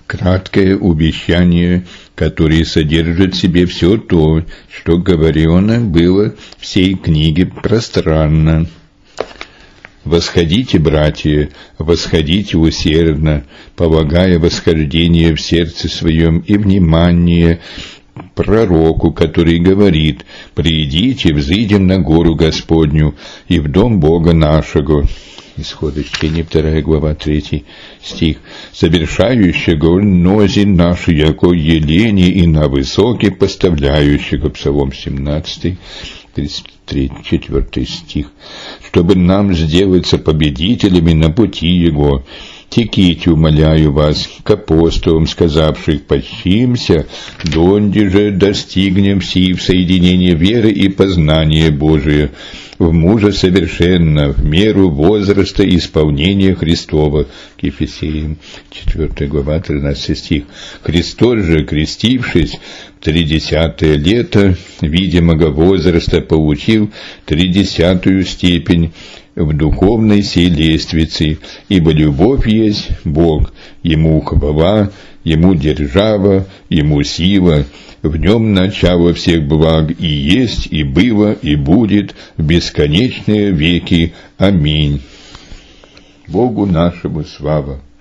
Краткое увещание, которое содержит в себе все то, что говорено было в сей книге пространно. «Восходите, братья, восходите усердно, полагая восхождение в сердце своем и внимание пророку, который говорит: «Придите, взыдем на гору Господню и в дом Бога нашего». Исход чтения, 2 глава, 3 стих. «Совершающего нози наши, яко елени, и на высоке поставляющего». Псалом 17, 33, 4 стих. «Чтобы нам сделаться победителями на пути Его, теките, умоляю вас, к апостолам, сказавших: почимся, донде же достигнем сии в соединении веры и познания Божия, в мужа совершенно, в меру возраста исполнения Христова». К Ефесеям, 4 глава, 13 стих. «Христос же, крестившись в 30-е лето видимого возраста, получил 30-ю степень в духовной сей лествице, ибо любовь есть Бог, Ему хвала, Ему держава, Ему сила, в Нем начало всех благ, и есть, и было, и будет в бесконечные веки. Аминь. Богу нашему слава».